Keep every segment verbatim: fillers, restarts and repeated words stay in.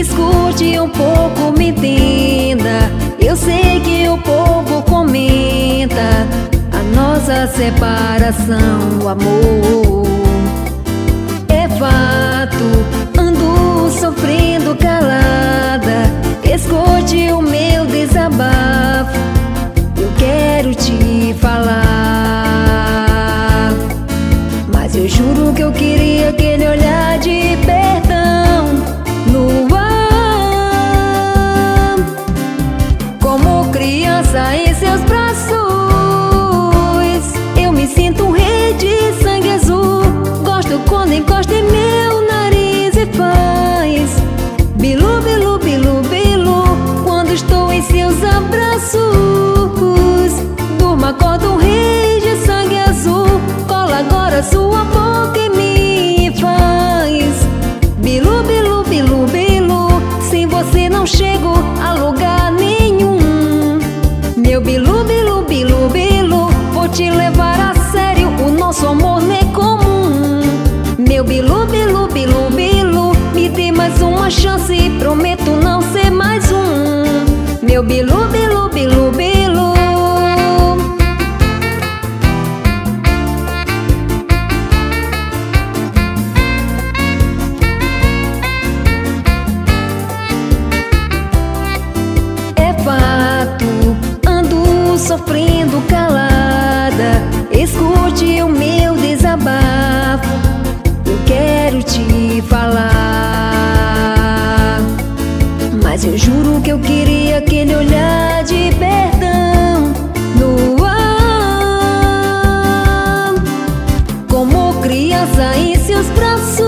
escute um pouco, me entenda. Eu sei que o povo comenta a nossa separação, o amor. É fato, ando sofrendo calada. Escute o meu desabafo, eu quero te falar. Mas eu juro que eu queria aquele olhar de perdão no ar, como criança em seus braços. Eu me sinto um rei de sangue azul. Gosto quando encosta em meu nariz e faz bilu, bilu, bilu, bilu quando estou em seus abraços. Durma, acorda um rei de sangue azul. Cola agora sua boca em mim e faz bilu, bilu, bilu, bilu. Sem você não chego a lugar nenhum. Meu bilu, bilu, bilu, bilu, vou te levar a sério, o nosso amor não é comum. Meu bilu, bilu, bilu, bilu, me dê mais uma chance, prometo não ser mais um. Meu bilu, bilu, bilu, bilu. É fato, ando sofrendo calada. Escute o meu desabafo, eu quero te falar. Mas eu juro que eu queria aquele olhar de perdão no ar, como criança em seus braços.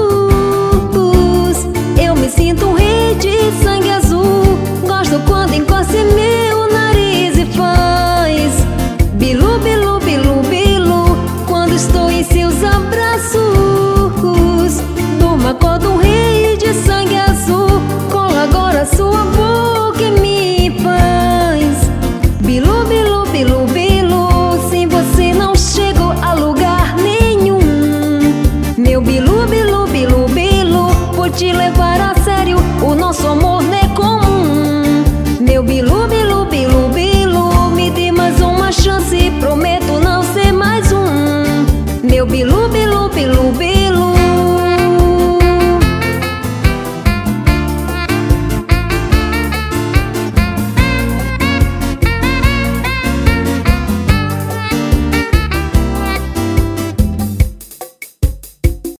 Eu me sinto um rei de sangue azul. Gosto quando encosta em meu nariz e faz bilu, bilu, bilu, bilu quando estou em seus abraços. Durma, acorda um rei de sangue azul. Cola agora sua boca em mim e faz bilu, bilu, bilu, bilu. Sem você não chego a lugar nenhum. Meu bilu, bilu, bilu, bilu, vou te levar a sério, o nosso amor